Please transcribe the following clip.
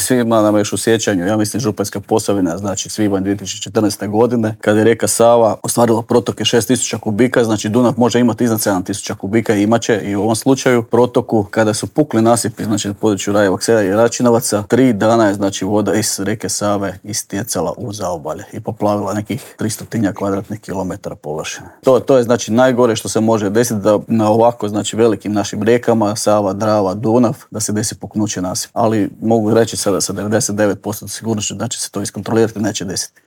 svima nam još u sjećanju, ja mislim Županjska Posavina, znači svibanj 2014. godine, kada je rijeka Sava ostvarila protoke 6000 kubika, znači Dunav može imati iznad 7000 kubika i imat će i u ovom slučaju protoku kada su pukli nasipi, znači na području Rajevog Sela i Račinovaca, 3 dana je znači voda iz rijeke Save istjecala u zaobalje i poplavila nekih 300 kvadratnih kilometara površine. To je znači najgore što se može desiti da na ovako znači velikim našim rijekama, Sava, Drava, Dunav, da se desi puknuće nasipa. Ali mogu reći sada sa 99% sigurnošću da će se to iskontrolirati, neće desiti.